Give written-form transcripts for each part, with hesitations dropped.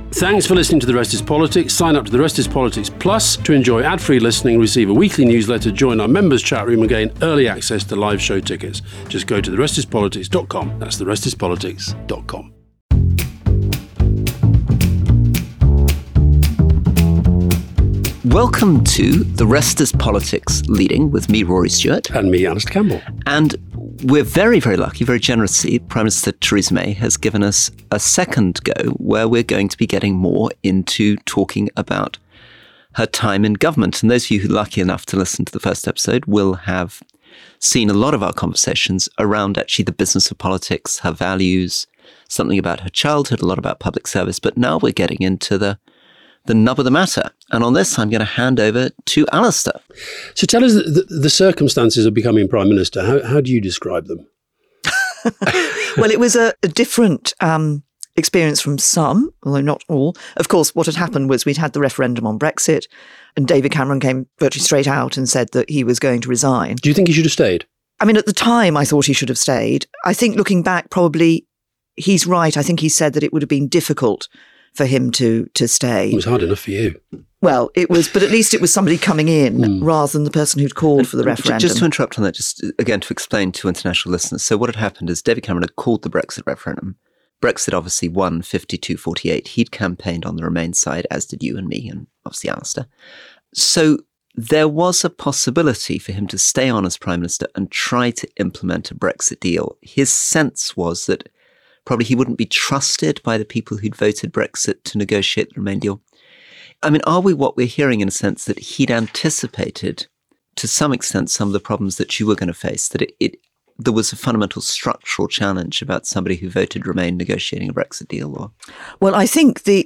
Thanks for listening to The Rest is Politics. Sign up to The Rest is Politics Plus to enjoy ad-free listening, receive a weekly newsletter, join our members' chat room and gain early access to live show tickets. Just go to therestispolitics.com. That's therestispolitics.com. Welcome to The Rest is Politics, leading with me, Rory Stewart. And me, Alistair Campbell. And we're very, very lucky, very generously, Prime Minister Theresa May has given us a second go where we're going to be getting more into talking about her time in government. And those of you who are lucky enough to listen to the first episode will have seen a lot of our conversations around actually the business of politics, her values, something about her childhood, a lot about public service. But now we're getting into the nub of the matter. And on this, I'm going to hand over to Alistair. So tell us the circumstances of becoming Prime Minister. How do you describe them? Well, it was a different experience from some, although not all. Of course, what had happened was we'd had the referendum on Brexit, and David Cameron came virtually straight out and said that he was going to resign. Do you think he should have stayed? I mean, at the time, I thought he should have stayed. I think looking back, probably he's right. I think he said that it would have been difficult for him to stay. It was hard enough for you. Well, it was, but at least it was somebody coming in rather than the person who'd called for the referendum. Just to interrupt on that, just again to explain to international listeners. So what had happened is David Cameron had called the Brexit referendum. Brexit obviously won 52-48. He'd campaigned on the Remain side, as did you and me, and obviously Alistair. So there was a possibility for him to stay on as Prime Minister and try to implement a Brexit deal. His sense was that probably he wouldn't be trusted by the people who'd voted Brexit to negotiate the Remain deal. I mean, are we what we're hearing in a sense that he'd anticipated to some extent some of the problems that you were going to face, that there was a fundamental structural challenge about somebody who voted Remain negotiating a Brexit deal? Or? Well, I think I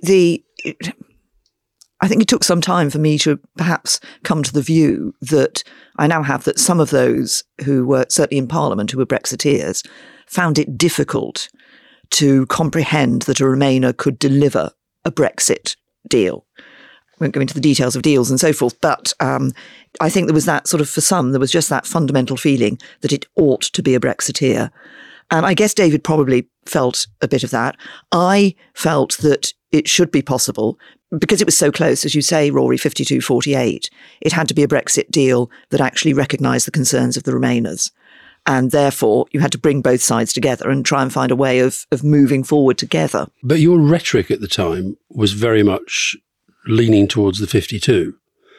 think it took some time for me to perhaps come to the view that I now have, that some of those who were certainly in Parliament who were Brexiteers found it difficult to comprehend that a Remainer could deliver a Brexit deal. I won't go into the details of deals and so forth, but I think there was that sort of, for some, there was just that fundamental feeling that it ought to be a Brexiteer. And I guess David probably felt a bit of that. I felt that it should be possible, because it was so close, as you say, Rory, 52-48, it had to be a Brexit deal that actually recognised the concerns of the Remainers. And therefore, you had to bring both sides together and try and find a way of moving forward together. But your rhetoric at the time was very much leaning towards the 52.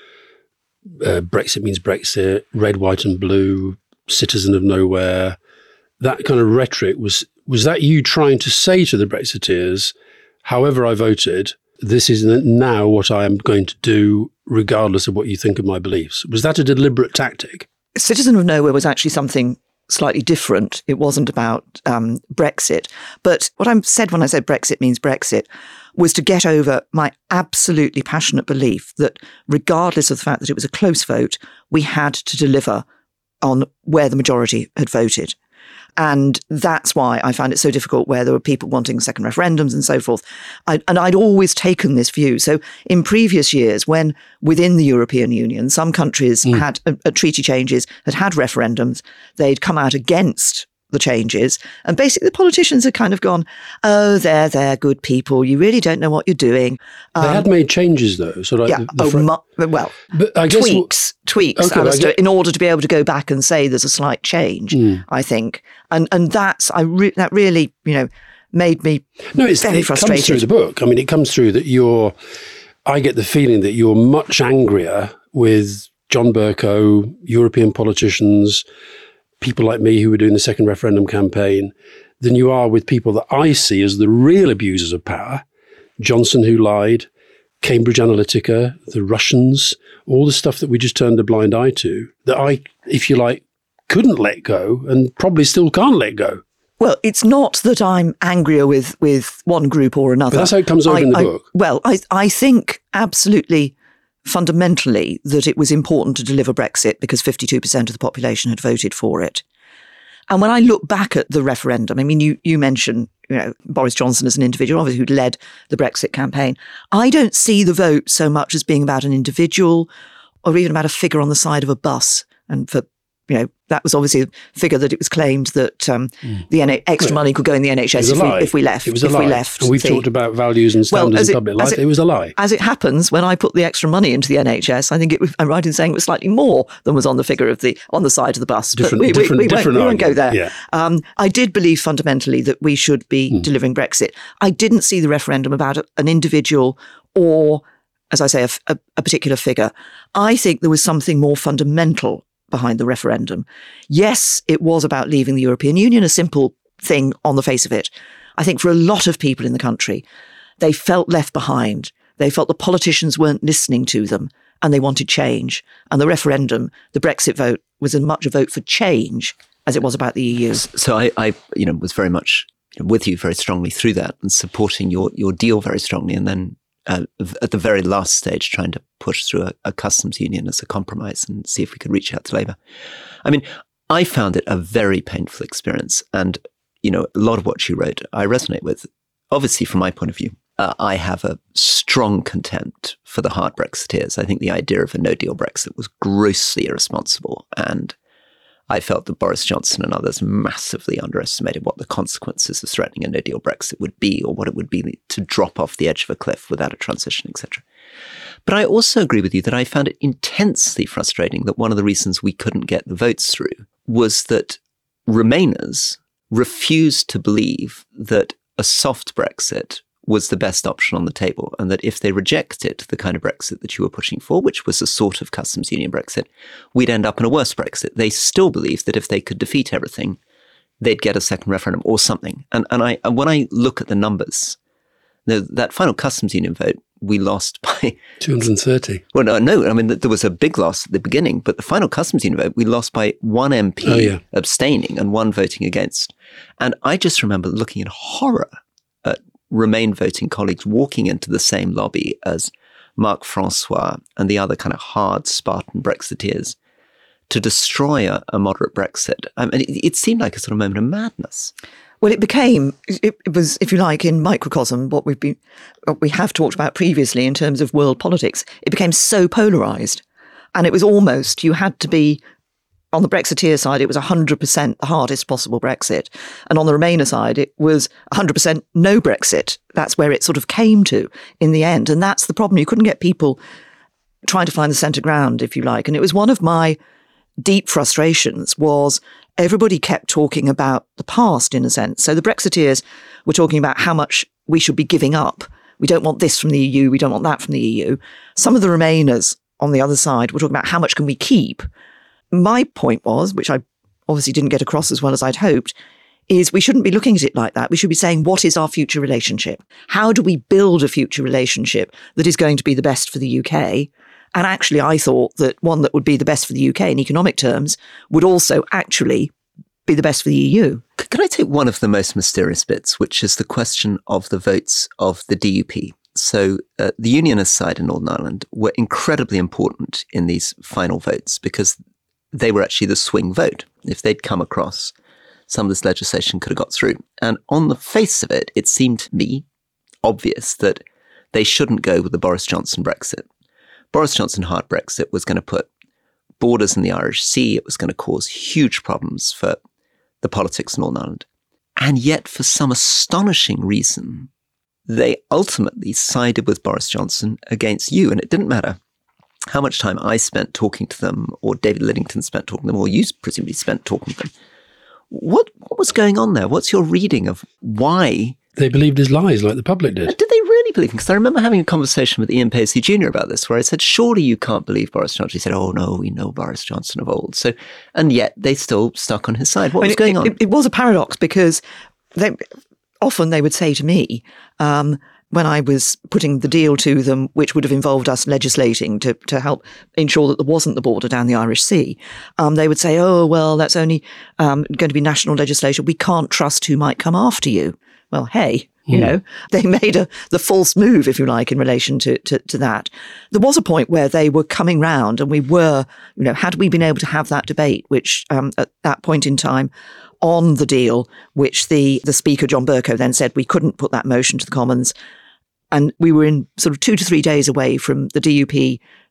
Brexit means Brexit, red, white and blue, citizen of nowhere. That kind of rhetoric, was that you trying to say to the Brexiteers, however I voted, this is now what I am going to do regardless of what you think of my beliefs? Was that a deliberate tactic? Citizen of Nowhere was actually something slightly different. It wasn't about Brexit. But what I said when I said Brexit means Brexit was to get over my absolutely passionate belief that regardless of the fact that it was a close vote, we had to deliver on where the majority had voted. And that's why I found it so difficult, where there were people wanting second referendums and so forth. And I'd always taken this view. So in previous years, when within the European Union, some countries had treaty changes, had referendums, they'd come out against the changes. And basically the politicians had kind of gone, oh, they're good people. You really don't know what you're doing. They had made changes though. So like but I guess tweaks, okay, Alistair, in order to be able to go back and say there's a slight change, I think. And that's, that really, made me very frustrated. It comes through the book. I mean, it comes through that I get the feeling that you're much angrier with John Bercow, European politicians, people like me who were doing the second referendum campaign, than you are with people that I see as the real abusers of power. Johnson, who lied, Cambridge Analytica, the Russians, all the stuff that we just turned a blind eye to, that I, if you like, couldn't let go and probably still can't let go. Well, it's not that I'm angrier with one group or another. But that's how it comes over in the book. Well, I think absolutely fundamentally that it was important to deliver Brexit because 52% of the population had voted for it. And when I look back at the referendum, I mean, you mentioned Boris Johnson as an individual, obviously, who'd led the Brexit campaign. I don't see the vote so much as being about an individual or even about a figure on the side of a bus and for that was obviously a figure that it was claimed that the extra money could go in the NHS if we left. It was a lie. And we've talked about values and standards in public life. It was a lie. As it happens, when I put the extra money into the NHS, I think I'm right in saying it was slightly more than was on the figure on the side of the bus. Different we won't go there. Yeah. I did believe fundamentally that we should be delivering Brexit. I didn't see the referendum about an individual or, as I say, a particular figure. I think there was something more fundamental behind the referendum. Yes, it was about leaving the European Union, a simple thing on the face of it. I think for a lot of people in the country, they felt left behind. They felt the politicians weren't listening to them and they wanted change. And the referendum, the Brexit vote, was as much a vote for change as it was about the EU. So I was very much with you very strongly through that and supporting your deal very strongly. And then at the very last stage, trying to push through a customs union as a compromise and see if we could reach out to Labour. I mean, I found it a very painful experience. And, a lot of what you wrote, I resonate with. Obviously, from my point of view, I have a strong contempt for the hard Brexiteers. I think the idea of a no-deal Brexit was grossly irresponsible. And I felt that Boris Johnson and others massively underestimated what the consequences of threatening a no-deal Brexit would be, or what it would be to drop off the edge of a cliff without a transition, etc. But I also agree with you that I found it intensely frustrating that one of the reasons we couldn't get the votes through was that Remainers refused to believe that a soft Brexit was the best option on the table, and that if they rejected the kind of Brexit that you were pushing for, which was a sort of customs union Brexit, we'd end up in a worse Brexit. They still believed that if they could defeat everything, they'd get a second referendum or something. And when I look at the numbers, that final customs union vote, we lost by 230. Well, no. I mean, there was a big loss at the beginning, but the final customs union vote, we lost by one MP abstaining and one voting against. And I just remember looking in horror at Remain voting colleagues walking into the same lobby as Marc Francois and the other kind of hard Spartan Brexiteers to destroy a moderate Brexit. I mean, it seemed like a sort of moment of madness. Well, it was, if you like, in microcosm, what we have talked about previously in terms of world politics. It became so polarised. And it was almost, you had to be, on the Brexiteer side, it was 100% the hardest possible Brexit. And on the Remainer side, it was 100% no Brexit. That's where it sort of came to in the end. And that's the problem. You couldn't get people trying to find the centre ground, if you like. And it was one of my deep frustrations was everybody kept talking about the past, in a sense. So the Brexiteers were talking about how much we should be giving up. We don't want this from the EU. We don't want that from the EU. Some of the Remainers on the other side were talking about how much can we keep. My point was, which I obviously didn't get across as well as I'd hoped, is we shouldn't be looking at it like that. We should be saying, what is our future relationship? How do we build a future relationship that is going to be the best for the UK? And actually, I thought that one that would be the best for the UK in economic terms would also actually be the best for the EU. Can I take one of the most mysterious bits, which is the question of the votes of the DUP? So the Unionist side in Northern Ireland were incredibly important in these final votes because they were actually the swing vote. If they'd come across, some of this legislation could have got through. And on the face of it, it seemed to me obvious that they shouldn't go with the Boris Johnson Brexit. Boris Johnson hard Brexit was going to put borders in the Irish Sea. It was going to cause huge problems for the politics in Northern Ireland. And yet, for some astonishing reason, they ultimately sided with Boris Johnson against you. And it didn't matter how much time I spent talking to them, or David Lidington spent talking to them, or you presumably spent talking to them. What was going on there? What's your reading of why? They believed his lies like the public did. Did they really believe him? Because I remember having a conversation with Ian Paisley Jr. about this, where I said, surely you can't believe Boris Johnson. He said, oh no, we know Boris Johnson of old. So, and yet they still stuck on his side. What was going on? It was a paradox because often they would say to me, when I was putting the deal to them, which would have involved us legislating to help ensure that there wasn't the border down the Irish Sea, they would say, oh, well, that's only going to be national legislation. We can't trust who might come after you. Well, hey, you know, they made the false move, if you like, in relation to that. There was a point where they were coming round and we were, had we been able to have that debate, which at that point in time on the deal, which the Speaker, John Bercow, then said we couldn't put that motion to the Commons. And we were in sort of 2 to 3 days away from the DUP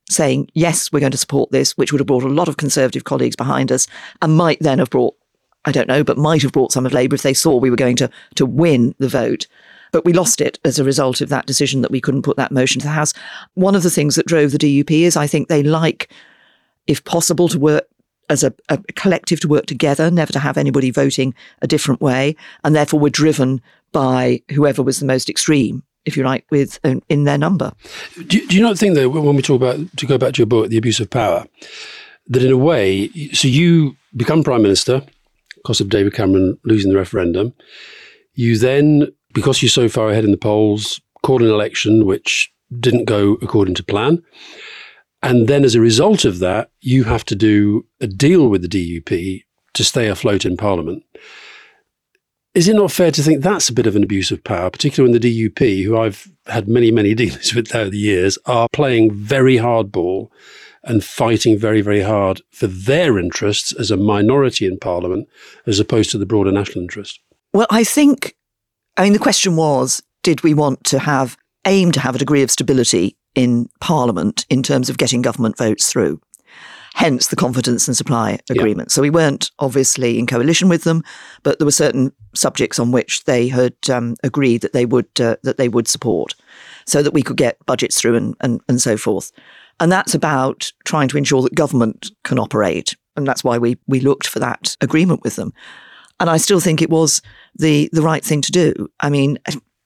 saying, yes, we're going to support this, which would have brought a lot of Conservative colleagues behind us and might then have brought, I don't know, but might have brought some of Labour if they saw we were going to win the vote. But we lost it as a result of that decision that we couldn't put that motion to the House. One of the things that drove the DUP is I think they like, if possible, to work as a collective, to work together, never to have anybody voting a different way. And therefore were driven by whoever was the most extreme, if you like, in their number. Do you not think that when we talk about, to go back to your book, The Abuse of Power, that in a way, so you become Prime Minister because of David Cameron losing the referendum. You then, because you're so far ahead in the polls, called an election which didn't go according to plan. And then as a result of that, you have to do a deal with the DUP to stay afloat in Parliament. Is it not fair to think that's a bit of an abuse of power, particularly when the DUP, who I've had many, many dealings with over the years, are playing very hardball and fighting very, very hard for their interests as a minority in Parliament, as opposed to the broader national interest? Well, the question was, did we want to aim to have a degree of stability in Parliament in terms of getting government votes through? Hence the confidence and supply agreement. Yeah. So we weren't obviously in coalition with them, but there were certain subjects on which they had agreed that they would support, so that we could get budgets through and so forth. And that's about trying to ensure that government can operate, and that's why we looked for that agreement with them. And I still think it was the right thing to do. I mean,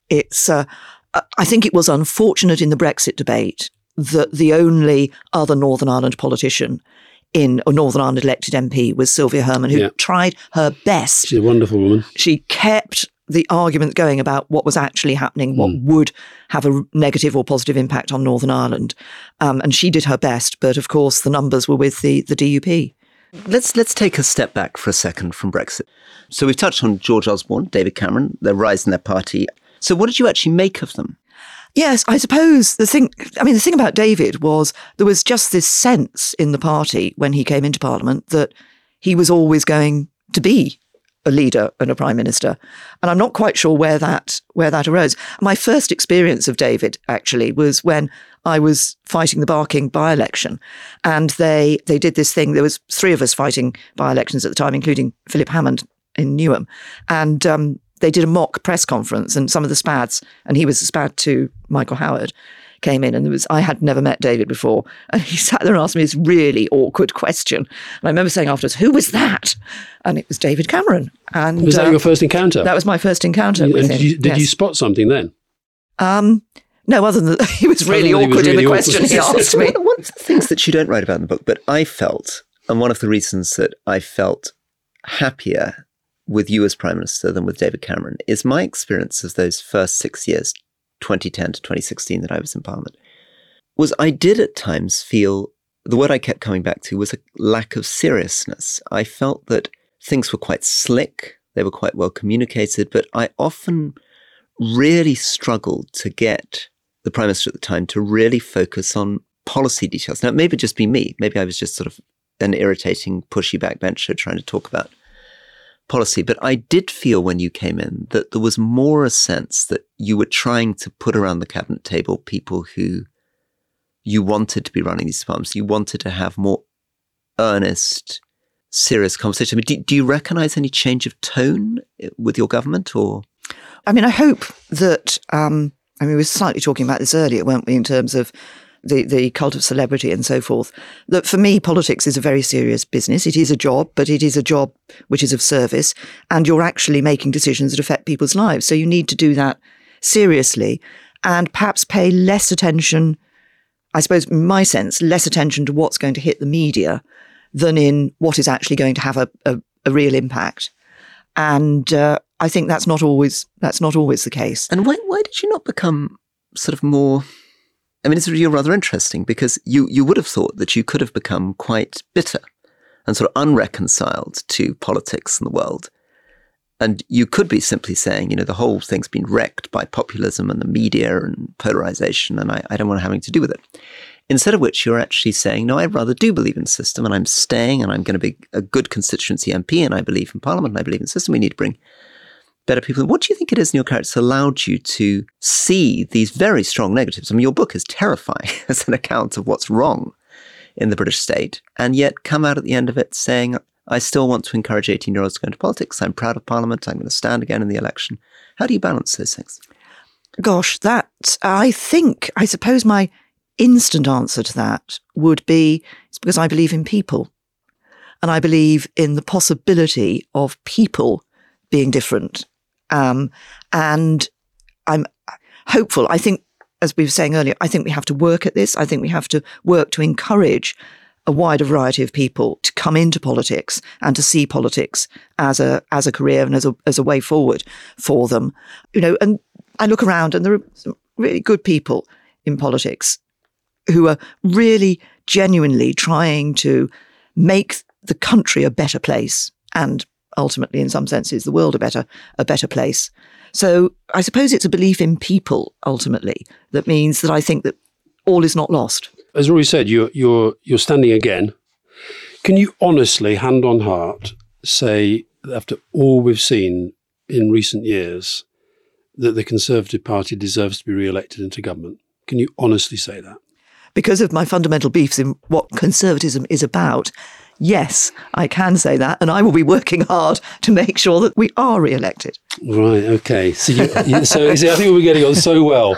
I think it was unfortunate in the Brexit debate that the only other Northern Ireland politician or Northern Ireland elected MP was Sylvia Hermon, who tried her best. She's a wonderful woman. She kept the argument going about what was actually happening, what would have a negative or positive impact on Northern Ireland. And she did her best, but of course the numbers were with the DUP. Let's take a step back for a second from Brexit. So we've touched on George Osborne, David Cameron, their rise in their party. So what did you actually make of them? Yes, I suppose the thing about David was there was just this sense in the party when he came into Parliament that he was always going to be a leader and a prime minister. And I'm not quite sure where that arose. My first experience of David actually was when I was fighting the Barking by-election, and they did this thing. There was 3 of us fighting by-elections at the time, including Philip Hammond in Newham. And they did a mock press conference, and some of the SPADs, and he was a SPAD to Michael Howard, came in, and I had never met David before. And he sat there and asked me this really awkward question. And I remember saying afterwards, "Who was that?" And it was David Cameron. And was that your first encounter? That was my first encounter with him. Did you spot something then? No, other than that he was really awkward in the question he asked me. One of the things that you don't write about in the book, but I felt, and one of the reasons that I felt happier with you as Prime Minister than with David Cameron, is my experience of those first 6 years, 2010 to 2016, that I was in Parliament, was I did at times feel, the word I kept coming back to was a lack of seriousness. I felt that things were quite slick, they were quite well communicated, but I often really struggled to get the Prime Minister at the time to really focus on policy details. Now, it may just be me. Maybe I was just sort of an irritating, pushy backbencher trying to talk about policy. But I did feel when you came in that there was more a sense that you were trying to put around the cabinet table people who you wanted to be running these departments. You wanted to have more earnest, serious conversation. I mean, do you recognise any change of tone with your government, or? I mean, I hope that, we were slightly talking about this earlier, weren't we, in terms of the cult of celebrity and so forth, that for me, politics is a very serious business. It is a job, but it is a job which is of service, and you're actually making decisions that affect people's lives. So you need to do that seriously and perhaps pay less attention, I suppose, in my sense, less attention to what's going to hit the media than in what is actually going to have a real impact. And I think that's not always the case. And why did you not become sort of more? I mean, you're rather interesting, because you would have thought that you could have become quite bitter and sort of unreconciled to politics and the world. And you could be simply saying, the whole thing's been wrecked by populism and the media and polarization, and I don't want to have anything to do with it. Instead of which you're actually saying, no, I rather do believe in the system, and I'm staying, and I'm going to be a good constituency MP, and I believe in Parliament, and I believe in the system. We need to bring better people. What do you think it is in your character that allowed you to see these very strong negatives? I mean, your book is terrifying as an account of what's wrong in the British state, and yet come out at the end of it saying, I still want to encourage 18-year-olds to go into politics. I'm proud of Parliament. I'm going to stand again in the election. How do you balance those things? Gosh, I suppose my instant answer to that would be, it's because I believe in people. And I believe in the possibility of people being different. And I'm hopeful. I think, as we were saying earlier, I think we have to work at this. I think we have to work to encourage a wider variety of people to come into politics and to see politics as a career and as a way forward for them. And I look around and there are some really good people in politics who are really genuinely trying to make the country a better place and ultimately, in some senses, the world a better place. So I suppose it's a belief in people, ultimately, that means that I think that all is not lost. As Rory said, you're standing again. Can you honestly, hand on heart, say that after all we've seen in recent years, that the Conservative Party deserves to be re-elected into government? Can you honestly say that? Because of my fundamental beliefs in what conservatism is about, yes, I can say that, and I will be working hard to make sure that we are re-elected. Right, okay. So you see, I think we're getting on so well.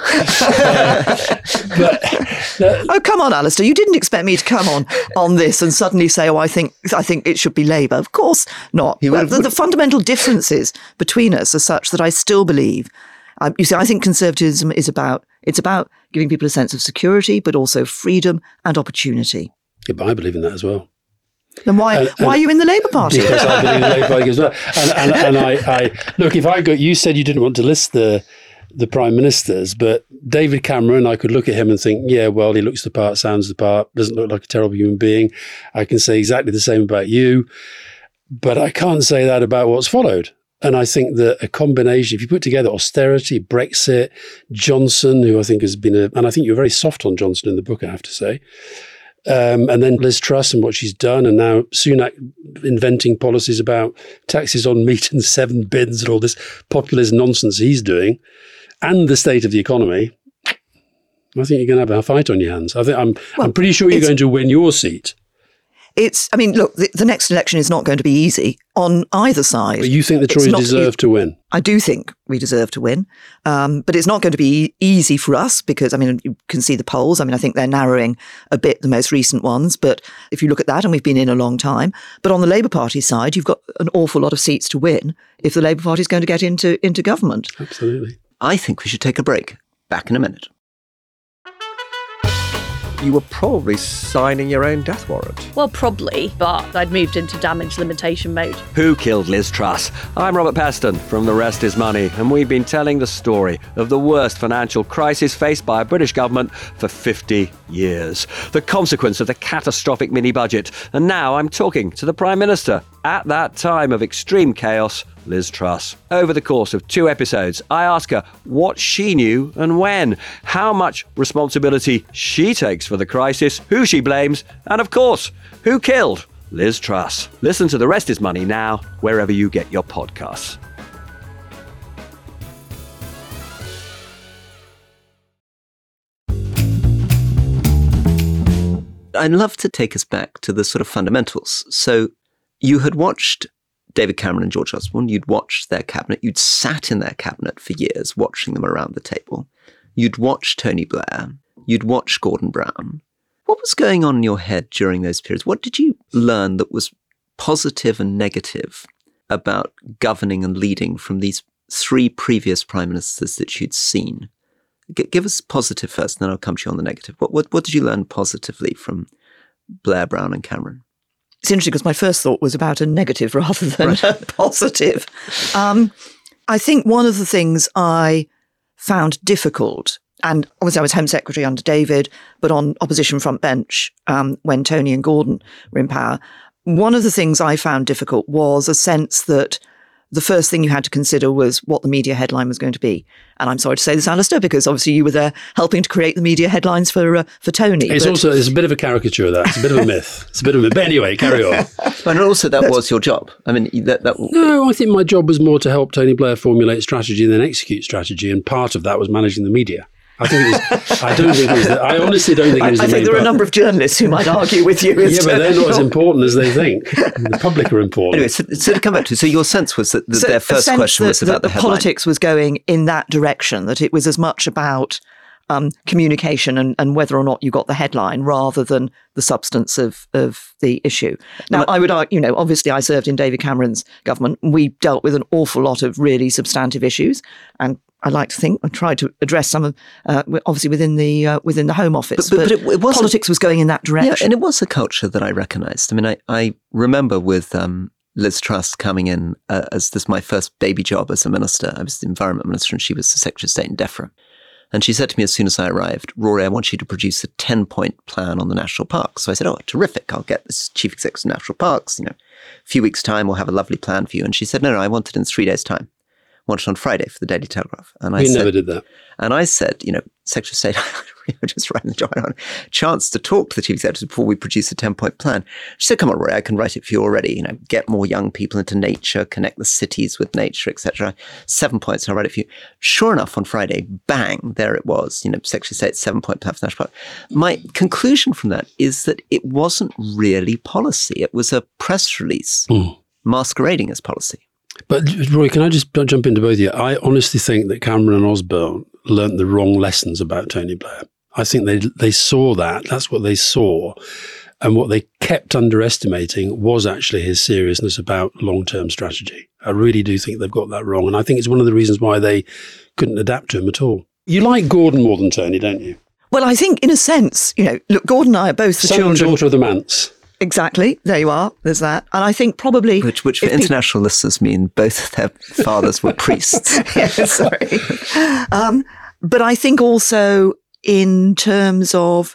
Oh, come on, Alistair. You didn't expect me to come on this and suddenly say, I think it should be Labour. Of course not. The fundamental differences between us are such that I still believe. You see, I think conservatism is about giving people a sense of security, but also freedom and opportunity. Yeah, but I believe in that as well. Then why are you in the Labour Party? Because I believe in the Labour Party as well. And I look, you said you didn't want to list the prime ministers, but David Cameron, I could look at him and think, yeah, well, he looks the part, sounds the part, doesn't look like a terrible human being. I can say exactly the same about you, but I can't say that about what's followed. And I think that a combination, if you put together austerity, Brexit, Johnson, who I think has been and I think you're very soft on Johnson in the book, I have to say, and then Liz Truss and what she's done, and now Sunak inventing policies about taxes on meat and 7 bins and all this populist nonsense he's doing, and the state of the economy, I think you're going to have a fight on your hands. I'm pretty sure you're going to win your seat. Look, the next election is not going to be easy on either side. But you think the Tories deserve to win? I do think we deserve to win. But it's not going to be easy for us because, you can see the polls. I think they're narrowing a bit, the most recent ones. But if you look at that, and we've been in a long time. But on the Labour Party side, you've got an awful lot of seats to win if the Labour Party is going to get into government. Absolutely. I think we should take a break. Back in a minute. You were probably signing your own death warrant. Well, probably, but I'd moved into damage limitation mode. Who killed Liz Truss? I'm Robert Peston from The Rest is Money, and we've been telling the story of the worst financial crisis faced by a British government for 50 years. The consequence of the catastrophic mini-budget. And now I'm talking to the Prime Minister at that time of extreme chaos, Liz Truss. Over the course of 2 episodes, I ask her what she knew and when, how much responsibility she takes for the crisis, who she blames, and of course, who killed Liz Truss. Listen to The Rest is Money now, wherever you get your podcasts. I'd love to take us back to the sort of fundamentals. So you had watched David Cameron and George Osborne, you'd watched their cabinet, you'd sat in their cabinet for years, watching them around the table. You'd watched Tony Blair, you'd watched Gordon Brown. What was going on in your head during those periods? What did you learn that was positive and negative about governing and leading from these 3 previous prime ministers that you'd seen? Give us positive first, and then I'll come to you on the negative. What did you learn positively from Blair, Brown and Cameron? It's interesting because my first thought was about a negative rather than a positive. I think one of the things I found difficult, and obviously I was Home Secretary under David, but on opposition front bench when Tony and Gordon were in power, one of the things I found difficult was a sense that the first thing you had to consider was what the media headline was going to be. And I'm sorry to say this, Alistair, because obviously you were there helping to create the media headlines for Tony. It's a bit of a caricature of that. It's a bit of a myth. But anyway, carry on. And also that was your job. I mean, No, I think my job was more to help Tony Blair formulate strategy and then execute strategy. And part of that was managing the media. I honestly don't think it was. I think there are a number of journalists who might argue with you. Yeah, but they're not as important as they think. The public are important. Anyway, so to come back to, so your sense was that their first question was about the headline. Politics was going in that direction, that it was as much about communication and whether or not you got the headline rather than the substance of the issue. Now, I would argue, obviously I served in David Cameron's government. We dealt with an awful lot of really substantive issues, and I like to think I tried to address some of, obviously within the Home Office. But it politics was going in that direction. Yeah, and it was a culture that I recognised. I mean, I remember with Liz Truss coming in as my first baby job as a minister. I was the Environment Minister and she was the Secretary of State in DEFRA. And she said to me as soon as I arrived, Rory, I want you to produce a 10-point plan on the national parks. So I said, oh, terrific. I'll get this Chief Executive of National Parks. A few weeks' time, we'll have a lovely plan for you. And she said, no, I want it in 3 days' time. Wanted on Friday for the Daily Telegraph. And I never did that. And I said, Secretary of State, I just writing the job. I don't have a chance to talk to the Chief Executive before we produce a 10-point plan. She said, come on, Rory, I can write it for you already. Get more young people into nature, connect the cities with nature, etc. 7 points, I'll write it for you. Sure enough, on Friday, bang, there it was. Secretary of State's 7-point plan for National Park. My conclusion from that is that it wasn't really policy. It was a press release masquerading as policy. But Roy, can I just jump into both of you? I honestly think that Cameron and Osborne learnt the wrong lessons about Tony Blair. I think they saw that. That's what they saw. And what they kept underestimating was actually his seriousness about long-term strategy. I really do think they've got that wrong. And I think it's one of the reasons why they couldn't adapt to him at all. You like Gordon more than Tony, don't you? Well, I think in a sense, look, Gordon and I are both the children. Son and daughter of the Manse. Exactly. There you are. There's that. And I think probably... Which for international listeners mean both their fathers were priests. Yeah, sorry. But I think also in terms of,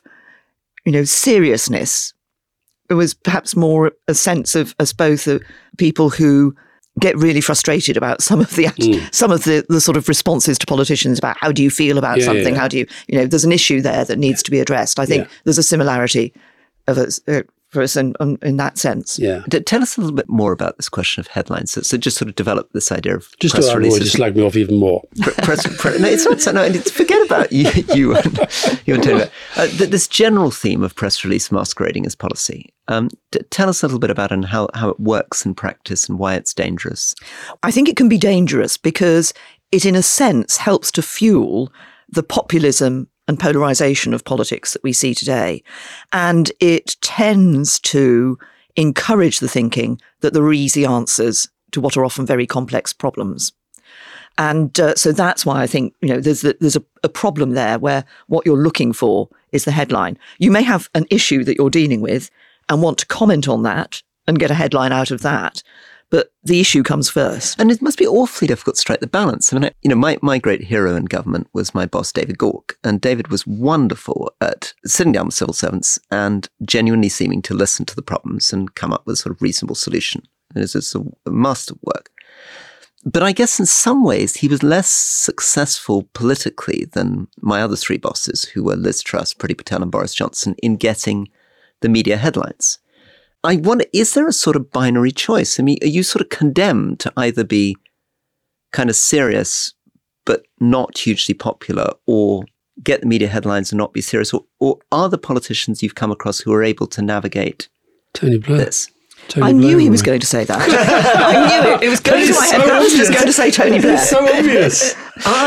seriousness, it was perhaps more a sense of us both people who get really frustrated about some of the sort of responses to politicians about how do you feel about something? Yeah. How do you, there's an issue there that needs to be addressed. I think there's a similarity of us. For us in that sense. Yeah. Tell us a little bit more about this question of headlines. So just sort of develop this idea of just press releases. Just slag me off even more. No, it's not so. No, forget about you and Tony. This general theme of press release masquerading as policy. Tell us a little bit about it and how it works in practice and why it's dangerous. I think it can be dangerous because it, in a sense, helps to fuel the populism and polarisation of politics that we see today. And it tends to encourage the thinking that there are easy answers to what are often very complex problems. And so that's why I think, there's a problem there where what you're looking for is the headline. You may have an issue that you're dealing with and want to comment on that and get a headline out of that. But the issue comes first. And it must be awfully difficult to strike the balance. I mean, my great hero in government was my boss, David Gauke. And David was wonderful at sitting down with civil servants and genuinely seeming to listen to the problems and come up with a sort of reasonable solution. It's a masterwork. But I guess in some ways he was less successful politically than my other three bosses, who were Liz Truss, Priti Patel and Boris Johnson, in getting the media headlines. I wonder, is there a sort of binary choice? I mean, are you sort of condemned to either be kind of serious but not hugely popular, or get the media headlines and not be serious? Or are the politicians you've come across who are able to navigate Tony Blair. this? I knew he was going to say that. I knew it. It was going to my head. I was just going to say Tony Blair. It's so obvious.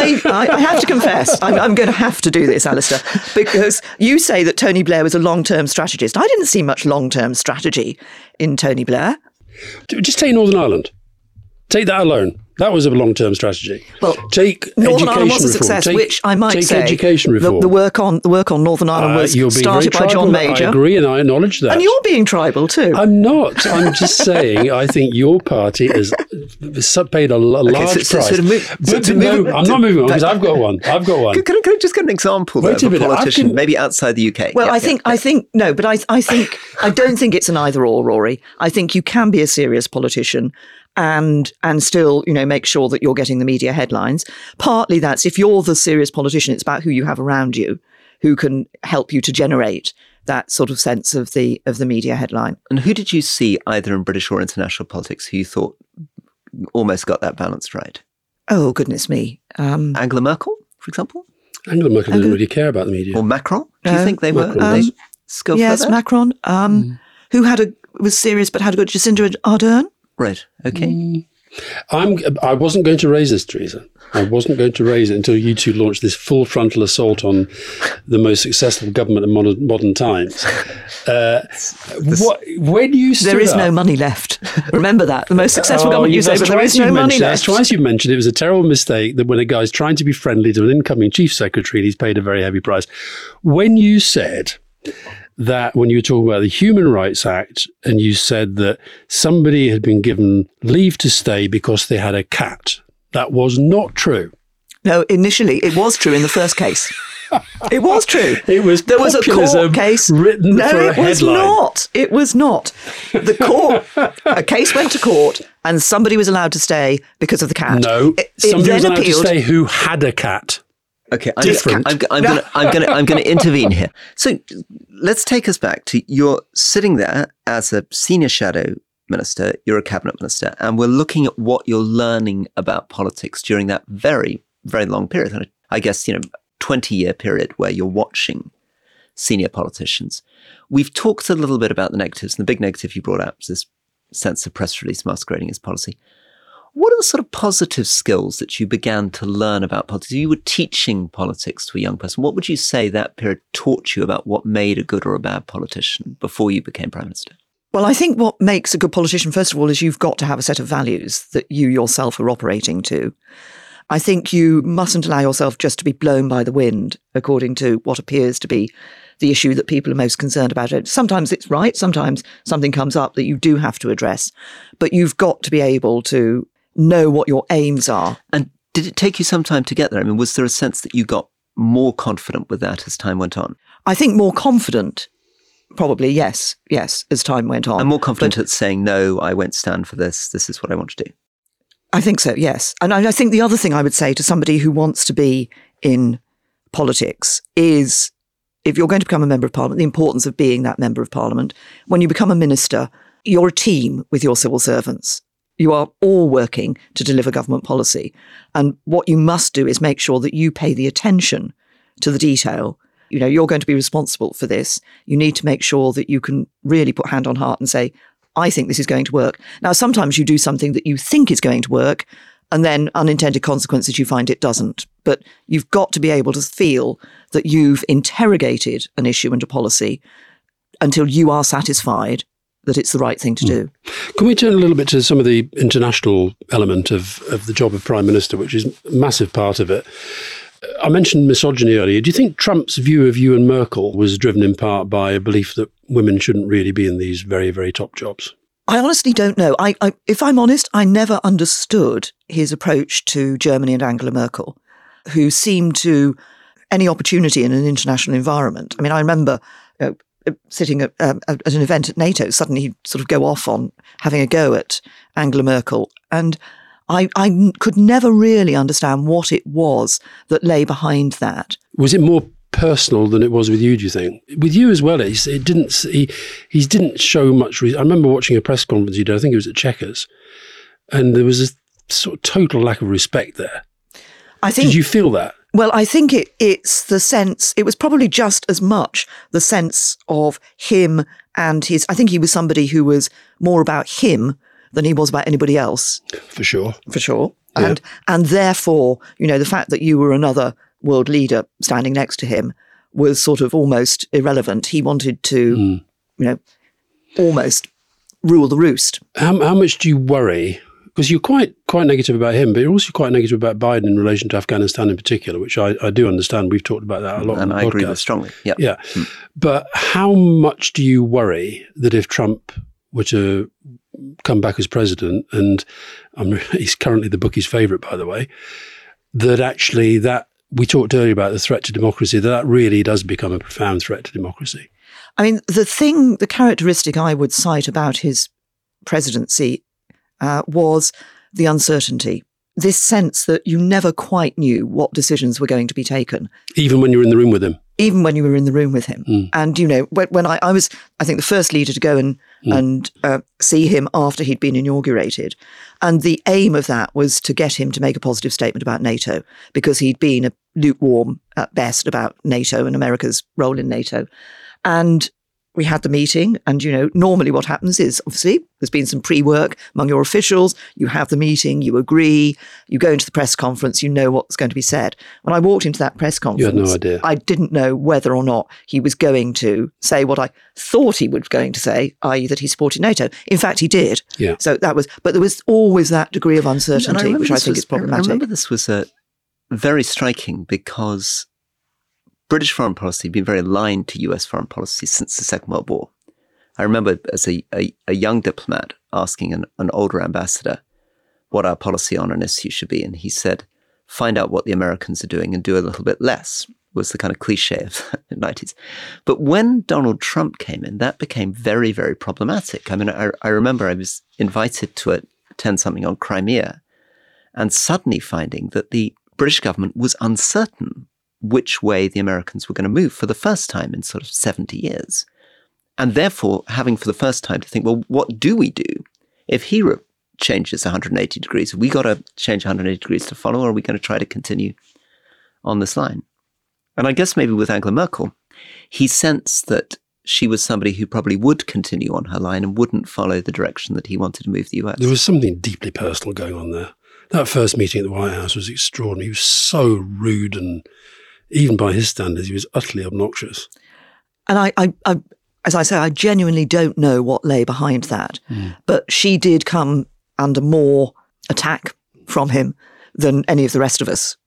I have to confess, I'm going to have to do this, Alistair, because you say that Tony Blair was a long-term strategist. I didn't see much long-term strategy in Tony Blair. Just take Northern Ireland. Take that alone. That was a long-term strategy. Well, take Northern Ireland was a reform. success, which I might say education reform. The work on Northern Ireland was started by John Major. I agree, and I acknowledge that. And you're being tribal too. I'm not. I'm just saying. I think your party has paid a large price. I'm not moving on because I've got one. Can I just get an example of a politician, maybe outside the UK? Well, I think no, but I don't think it's an either or, Rory. I think you can be a serious politician and still, make sure that you're getting the media headlines. Partly that's if you're the serious politician, it's about who you have around you, who can help you to generate that sort of sense of the media headline. And who did you see either in British or international politics who you thought almost got that balance right? Oh, goodness me. Angela Merkel, for example? Angela Merkel didn't really care about the media. Or Macron? Do you think they were? Yes, further? Macron. Who was serious but had a good Jacinda Ardern. Right. Okay. I wasn't going to raise this, Teresa. I wasn't going to raise it until you two launched this full frontal assault on the most successful government in modern times. When you stood there is up, no money left. Remember that. The most successful government you say, but there is no money left. That's twice you mentioned it was a terrible mistake that when a guy's trying to be friendly to an incoming chief secretary, he's paid a very heavy price. When you said that when you were talking about the Human Rights Act and you said that somebody had been given leave to stay because they had a cat, that was not true. No, initially it was true in the first case. It was true. There was a court case written for a headline. It was not. A case went to court and somebody was allowed to stay because of the cat. No, somebody was allowed to stay who had a cat. Okay, I'm going to intervene here. So let's take us back to you're sitting there as a senior shadow minister, you're a cabinet minister, and we're looking at what you're learning about politics during that very, very long period. I guess, 20-year period where you're watching senior politicians. We've talked a little bit about the negatives, and the big negative you brought up is this sense of press release masquerading as policy. What are the sort of positive skills that you began to learn about politics? You were teaching politics to a young person. What would you say that period taught you about what made a good or a bad politician before you became Prime Minister? Well, I think what makes a good politician, first of all, is you've got to have a set of values that you yourself are operating to. I think you mustn't allow yourself just to be blown by the wind according to what appears to be the issue that people are most concerned about. Sometimes it's right. Sometimes something comes up that you do have to address. But you've got to be able to know what your aims are. And did it take you some time to get there? I mean, was there a sense that you got more confident with that as time went on? I think more confident, probably, yes, as time went on. And more confident at saying, no, I won't stand for this. This is what I want to do. I think so, yes. And I think the other thing I would say to somebody who wants to be in politics is, if you're going to become a member of parliament, the importance of being that member of parliament. When you become a minister, you're a team with your civil servants. You are all working to deliver government policy. And what you must do is make sure that you pay the attention to the detail. You're going to be responsible for this. You need to make sure that you can really put hand on heart and say, I think this is going to work. Now, sometimes you do something that you think is going to work, and then unintended consequences, you find it doesn't. But you've got to be able to feel that you've interrogated an issue and a policy until you are satisfied that it's the right thing to do. Can we turn a little bit to some of the international element of the job of Prime Minister, which is a massive part of it? I mentioned misogyny earlier. Do you think Trump's view of you and Merkel was driven in part by a belief that women shouldn't really be in these very, very top jobs? I honestly don't know. If I'm honest, I never understood his approach to Germany and Angela Merkel, who seemed to any opportunity in an international environment. I mean, I remember sitting at an event at NATO, suddenly he'd sort of go off on having a go at Angela Merkel. And I could never really understand what it was that lay behind that. Was it more personal than it was with you, do you think? With you as well, he didn't show much reason. I remember watching a press conference you did, I think it was at Chequers, and there was a sort of total lack of respect there. Did you feel that? Well, I think it's the sense, it was probably just as much the sense of him and I think he was somebody who was more about him than he was about anybody else. For sure. Yeah. And therefore, the fact that you were another world leader standing next to him was sort of almost irrelevant. He wanted to, almost rule the roost. How much do you worry? Because you're quite negative about him, but you're also quite negative about Biden in relation to Afghanistan in particular, which I do understand. We've talked about that a lot. And I agree with strongly. Yeah. But how much do you worry that if Trump were to come back as president, and he's currently the bookie's favourite, by the way, that actually that we talked earlier about the threat to democracy, that really does become a profound threat to democracy. I mean, the characteristic I would cite about his presidency was the uncertainty. This sense that you never quite knew what decisions were going to be taken. Even when you were in the room with him. Even when you were in the room with him. And, when I was, I think, the first leader to go and see him after he'd been inaugurated. And the aim of that was to get him to make a positive statement about NATO, because he'd been lukewarm at best about NATO and America's role in NATO. And we had the meeting, and, normally what happens is, obviously, there's been some pre-work among your officials, you have the meeting, you agree, you go into the press conference, you know what's going to be said. When I walked into that press conference, you had no idea. I didn't know whether or not he was going to say what I thought he was going to say, i.e. that he supported NATO. In fact, he did. Yeah. So but there was always that degree of uncertainty, which I think is problematic. I remember this was very striking, because British foreign policy had been very aligned to US foreign policy since the Second World War. I remember as a young diplomat asking an older ambassador what our policy on an issue should be. And he said, find out what the Americans are doing and do a little bit less, was the kind of cliche of the 90s. But when Donald Trump came in, that became very, very problematic. I mean, I remember I was invited to attend something on Crimea, and suddenly finding that the British government was uncertain which way the Americans were going to move for the first time in sort of 70 years. And therefore, having for the first time to think, well, what do we do if he changes 180 degrees? Have we got to change 180 degrees to follow, or are we going to try to continue on this line? And I guess maybe with Angela Merkel, he sensed that she was somebody who probably would continue on her line and wouldn't follow the direction that he wanted to move the US. There was something deeply personal going on there. That first meeting at the White House was extraordinary. He was so rude, and even by his standards, he was utterly obnoxious. And I as I say, I genuinely don't know what lay behind that. But she did come under more attack from him than any of the rest of us.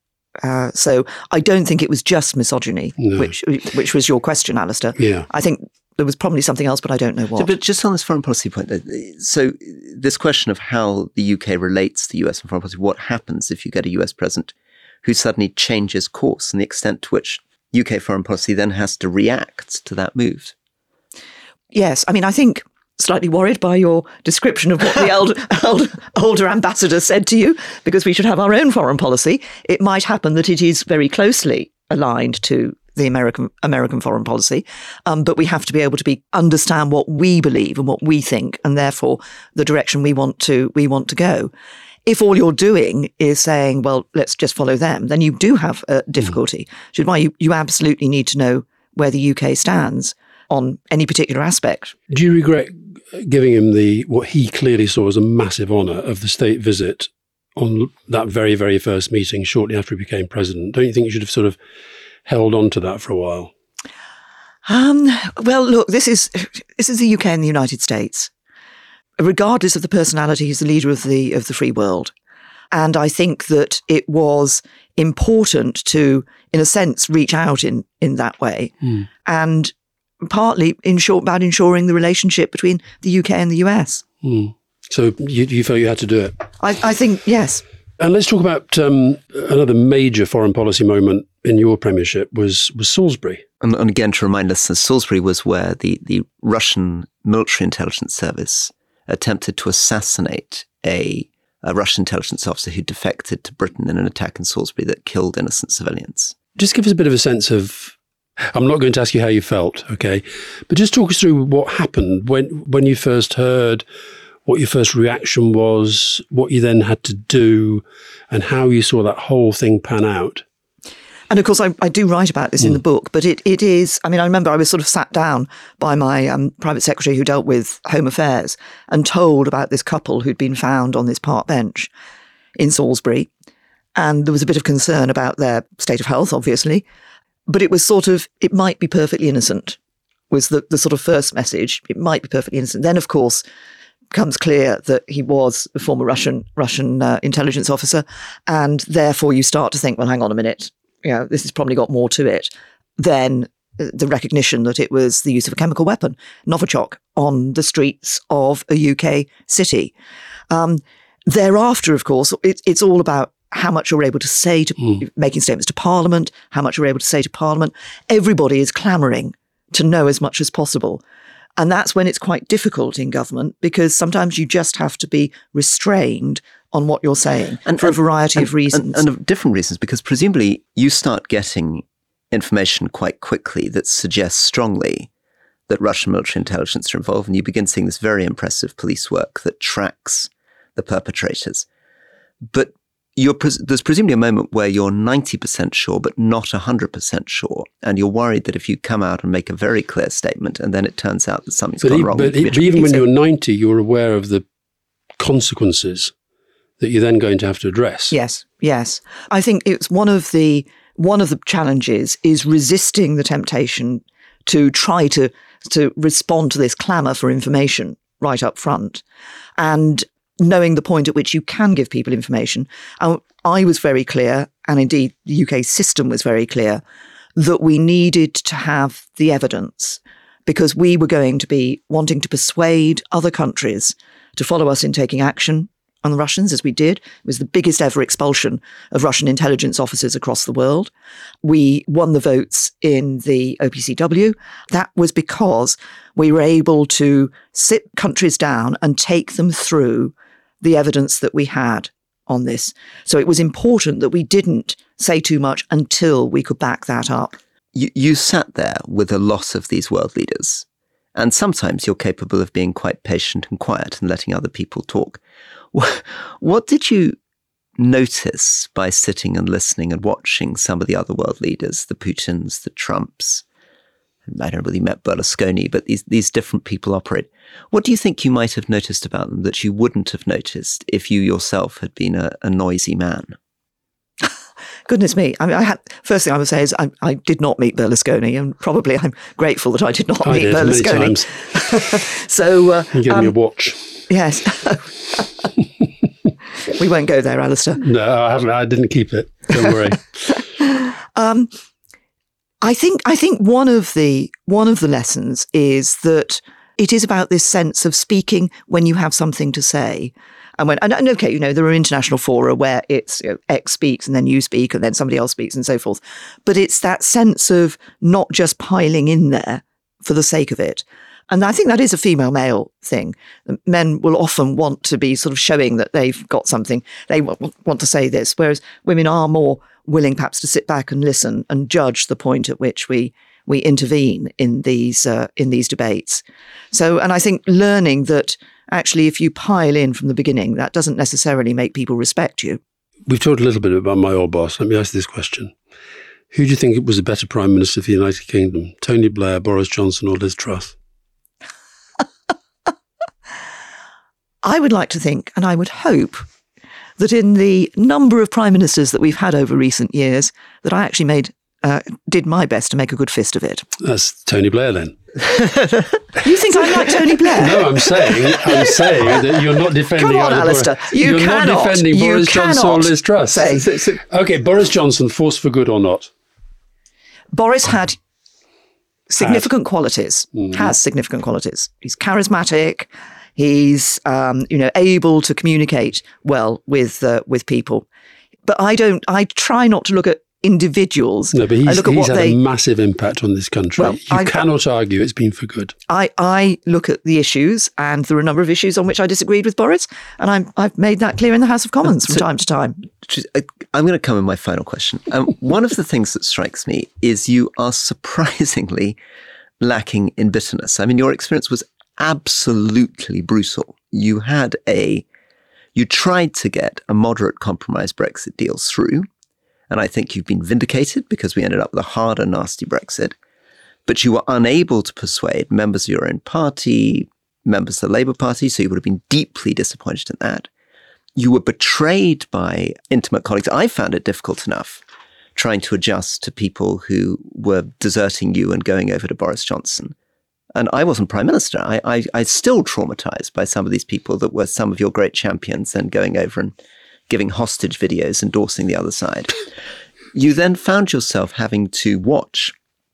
So I don't think it was just misogyny, which was your question, Alistair. Yeah. I think there was probably something else, but I don't know what. But just on this foreign policy point, so this question of how the UK relates to the US in foreign policy, what happens if you get a US president who suddenly changes course, and the extent to which UK foreign policy then has to react to that move? Yes. I mean, I think slightly worried by your description of what the older ambassador said to you, because we should have our own foreign policy. It might happen that it is very closely aligned to the American foreign policy, but we have to be able to understand what we believe and what we think, and therefore the direction we want to go. If all you're doing is saying, well, let's just follow them, then you do have a difficulty, which is why you absolutely need to know where the UK stands on any particular aspect. Do you regret giving him what he clearly saw as a massive honour of the state visit on that very, very first meeting shortly after he became president? Don't you think you should have sort of held on to that for a while? Well, look, this is the UK and the United States. Regardless of the personality, he's the leader of the free world. And I think that it was important to, in a sense, reach out in that way. And partly about ensuring the relationship between the UK and the US. So you felt you had to do it? I think, yes. And let's talk about another major foreign policy moment in your premiership was Salisbury. And again, to remind listeners, Salisbury was where the Russian military intelligence service attempted to assassinate a Russian intelligence officer who defected to Britain in an attack in Salisbury that killed innocent civilians. Just give us a bit of a sense of, I'm not going to ask you how you felt, okay? But just talk us through what happened when you first heard, what your first reaction was, what you then had to do, and how you saw that whole thing pan out. And of course, I do write about this in the book, but it is, I mean, I remember I was sort of sat down by my private secretary who dealt with Home Affairs and told about this couple who'd been found on this park bench in Salisbury. And there was a bit of concern about their state of health, obviously. But it was sort of, it might be perfectly innocent, was the sort of first message. It might be perfectly innocent. Then, of course, becomes clear that he was a former Russian intelligence officer. And therefore, you start to think, well, hang on a minute. This has probably got more to it. Then the recognition that it was the use of a chemical weapon, Novichok, on the streets of a UK city. Thereafter, of course, it's all about how much you're able to say to making statements to Parliament, how much you're able to say to Parliament. Everybody is clamouring to know as much as possible. And that's when it's quite difficult in government, because sometimes you just have to be restrained on what you're saying for a variety of reasons. And of different reasons, because presumably you start getting information quite quickly that suggests strongly that Russian military intelligence are involved, and you begin seeing this very impressive police work that tracks the perpetrators. But there's presumably a moment where you're 90% sure, but not 100% sure. And you're worried that if you come out and make a very clear statement and then it turns out that something's gone wrong. But even when you're 90, you're aware of the consequences that you're then going to have to address. Yes. I think it's one of the challenges is resisting the temptation to try to respond to this clamour for information right up front, and knowing the point at which you can give people information. I was very clear, and indeed the UK system was very clear, that we needed to have the evidence, because we were going to be wanting to persuade other countries to follow us in taking action on the Russians, as we did. It was the biggest ever expulsion of Russian intelligence officers across the world. We won the votes in the OPCW. That was because we were able to sit countries down and take them through the evidence that we had on this. So it was important that we didn't say too much until we could back that up. You sat there with a lot of these world leaders, and sometimes you're capable of being quite patient and quiet and letting other people talk. What did you notice by sitting and listening and watching some of the other world leaders, the Putins, the Trumps? I don't know whether you met Berlusconi, but these different people operate. What do you think you might have noticed about them that you wouldn't have noticed if you yourself had been a noisy man? Goodness me. I mean, first thing I would say is I did not meet Berlusconi, and probably I'm grateful that I did not meet Berlusconi. Many times. So you gave me a watch. Yes. We won't go there, Alistair. No, I haven't. I didn't keep it. Don't worry. I think one of the lessons is that it is about this sense of speaking when you have something to say. And okay, there are international fora where it's X speaks and then you speak and then somebody else speaks and so forth. But it's that sense of not just piling in there for the sake of it. And I think that is a female-male thing. Men will often want to be sort of showing that they've got something. They want to say this, whereas women are more willing perhaps to sit back and listen and judge the point at which we intervene in these debates. So, and I think learning that actually if you pile in from the beginning, that doesn't necessarily make people respect you. We've talked a little bit about my old boss. Let me ask this question. Who do you think was a better Prime Minister for the United Kingdom? Tony Blair, Boris Johnson or Liz Truss? I would like to think, and I would hope, that in the number of prime ministers that we've had over recent years, that I actually did my best to make a good fist of it. That's Tony Blair then. You think I'm like Tony Blair? No, I'm saying that you're not defending. Come on, Alistair. You're not defending Boris Johnson or Liz Truss. Okay, Boris Johnson, force for good or not? Boris had significant qualities. Has significant qualities. He's charismatic. He's, able to communicate well with people. But I try not to look at individuals. No, but he's had a massive impact on this country. Well, you cannot argue it's been for good. I look at the issues, and there are a number of issues on which I disagreed with Boris, and I've made that clear in the House of Commons from time to time. I'm going to come in my final question. One of the things that strikes me is you are surprisingly lacking in bitterness. I mean, your experience was absolutely brutal. You tried to get a moderate compromise Brexit deal through, and I think you've been vindicated because we ended up with a hard and nasty Brexit, but you were unable to persuade members of your own party, members of the Labour Party, so you would have been deeply disappointed in that. You were betrayed by intimate colleagues. I found it difficult enough trying to adjust to people who were deserting you and going over to Boris Johnson. And I wasn't Prime Minister. I still traumatized by some of these people that were some of your great champions and going over and giving hostage videos, endorsing the other side. You then found yourself having to watch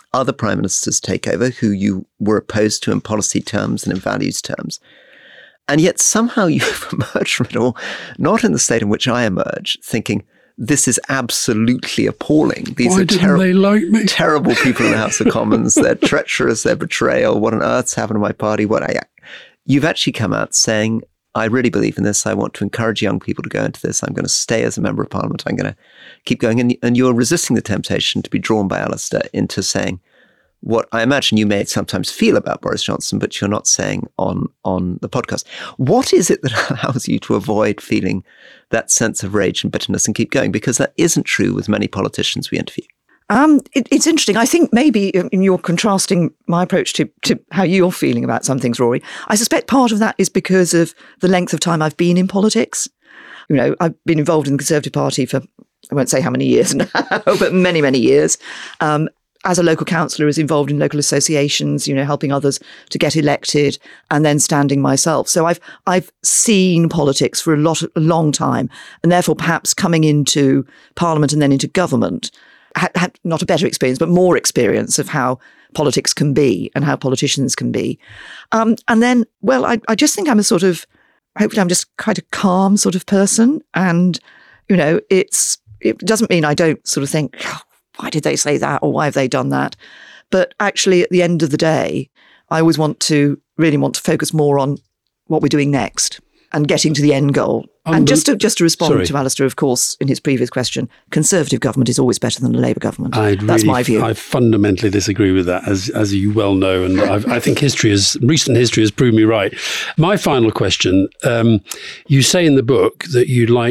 other prime ministers take over who you were opposed to in policy terms and in values terms. And yet somehow you've emerged from it all, not in the state in which I emerge, thinking, this is absolutely appalling. These Why are didn't they like me? terrible people in the House of Commons. They're treacherous, they're betrayal. What on earth's happened to my party? You've actually come out saying, I really believe in this. I want to encourage young people to go into this. I'm going to stay as a member of parliament. I'm going to keep going. And you're resisting the temptation to be drawn by Alistair into saying what I imagine you may sometimes feel about Boris Johnson, but you're not saying on the podcast. What is it that allows you to avoid feeling that sense of rage and bitterness and keep going? Because that isn't true with many politicians we interview. It's interesting. I think maybe in your contrasting my approach to how you're feeling about some things, Rory, I suspect part of that is because of the length of time I've been in politics. You know, I've been involved in the Conservative Party for, I won't say how many years now, but many, many years. As a local councillor, is involved in local associations, you know, helping others to get elected and then standing myself. So I've seen politics for a long time, and therefore perhaps coming into Parliament and then into government had not a better experience, but more experience of how politics can be and how politicians can be. And then, well, I just think hopefully I'm just quite a calm sort of person. And, you know, it doesn't mean I don't sort of think, oh, why did they say that? Or why have they done that? But actually, at the end of the day, I always really want to focus more on what we're doing next and getting to the end goal. And just to respond to Alistair, of course, in his previous question, Conservative government is always better than a Labour government. That's my view. I fundamentally disagree with that, as you well know, and I think recent history has proved me right. My final question, you say in the book that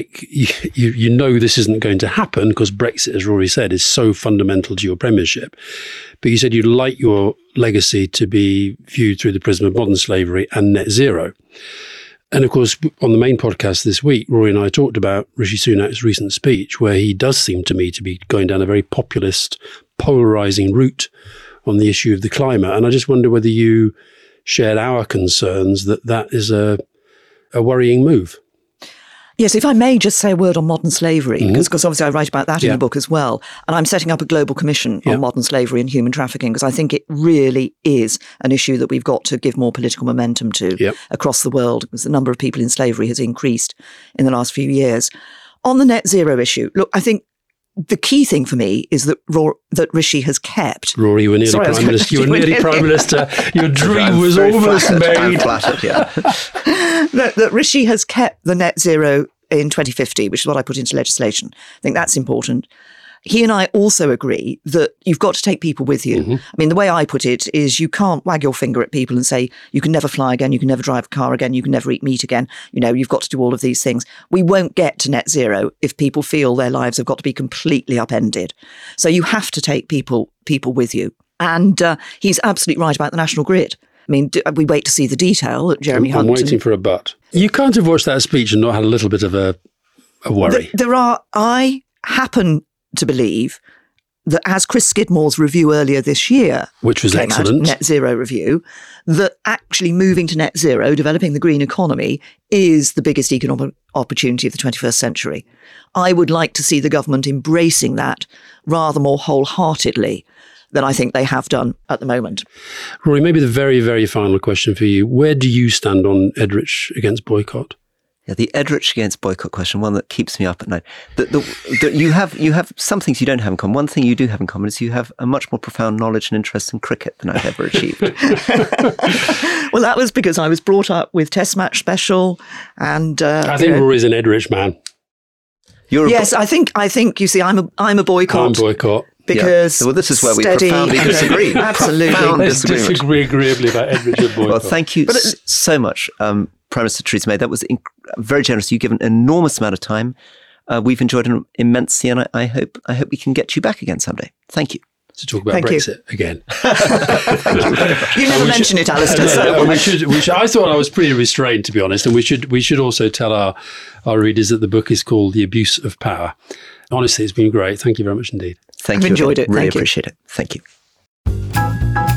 you know this isn't going to happen because Brexit, as Rory said, is so fundamental to your premiership. But you said you'd like your legacy to be viewed through the prism of modern slavery and net zero. And of course, on the main podcast this week, Rory and I talked about Rishi Sunak's recent speech, where he does seem to me to be going down a very populist, polarising route on the issue of the climate. And I just wonder whether you shared our concerns that is a worrying move. Yes, if I may just say a word on modern slavery, because obviously I write about that in the book as well. And I'm setting up a global commission on modern slavery and human trafficking, because I think it really is an issue that we've got to give more political momentum to across the world, because the number of people in slavery has increased in the last few years. On the net zero issue, look, I think the key thing for me is that Rishi has kept... Rory, you were nearly Prime Minister. You were nearly Prime Minister. Your dream was almost made. I'm flattered, yeah. that Rishi has kept the net zero in 2050, which is what I put into legislation. I think that's important. He and I also agree that you've got to take people with you. I mean, the way I put it is you can't wag your finger at people and say, you can never fly again, you can never drive a car again, you can never eat meat again. You know, you've got to do all of these things. We won't get to net zero if people feel their lives have got to be completely upended. So you have to take people with you. And he's absolutely right about the national grid. I mean, we wait to see the detail that Jeremy Hunt... I'm waiting for a but. You can't have watched that speech and not had a little bit of a worry. I happen to believe that as Chris Skidmore's review earlier this year, which was excellent, net zero review, that actually moving to net zero, developing the green economy, is the biggest economic opportunity of the 21st century. I would like to see the government embracing that rather more wholeheartedly than I think they have done at the moment. Rory, maybe the very, very final question for you. Where do you stand on Edrich against boycott? Yeah, the Edrich against boycott question, one that keeps me up at night. You have some things you don't have in common. One thing you do have in common is you have a much more profound knowledge and interest in cricket than I've ever achieved. Well, that was because I was brought up with Test Match Special, and I think Rory's an Edrich man. I think. You see, I'm a boycott. I'm boycott. Because well, this is where we profoundly disagree. Absolutely. Let's disagree agreeably about Edrich and boycott. Well, thank you so much, Prime Minister Theresa May. That was very generous. You've given an enormous amount of time. We've enjoyed it immensely, and I hope we can get you back again someday. Thank you. To talk about Brexit again. You never mention it, Alistair. We should. I thought I was pretty restrained, to be honest, and we should also tell our readers that the book is called The Abuse of Power. Honestly, it's been great. Thank you very much indeed. Thank you. I've enjoyed it. Really appreciate it. Thank you.